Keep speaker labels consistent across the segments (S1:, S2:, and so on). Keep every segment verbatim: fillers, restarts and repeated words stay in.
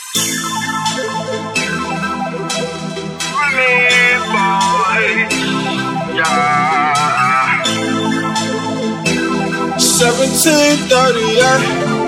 S1: seventeen thirty, yeah.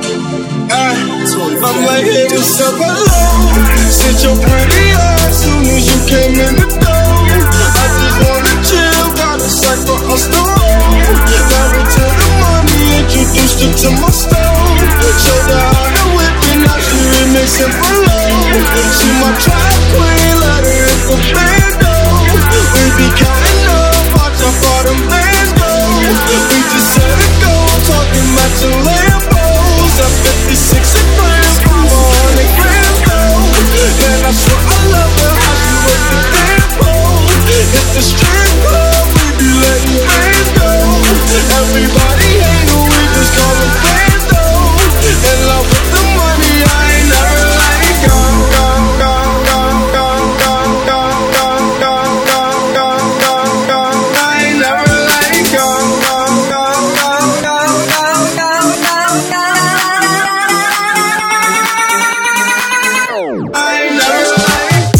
S1: I'm like, hey, what's up, hello? Sit your pretty ass soon as you came in the door. I just wanna chill, got a sack for us to roll. Married to the money, introduced her to my stove. Showed her how to whip it, now she remixing for low. She my trap queen, let her hit the bando. We be counting up, watch how far them bands go. We just set it go, talking about your Lambos. I'm fifty-six a gram, from one hundred grams though. Man, I swear I love her, how she work the damn pole. Hit the strip club, we be letting bands go. Everybody hate her, we just call them fans though. In love with the money, I ain't never let it go. Go, go, go, go, go, go, go, go, go, go, go, go. I ain't never let it go. Go, go, go, go, go, go, go, go. I ain't never let it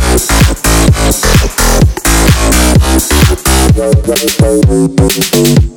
S2: We'll be right back.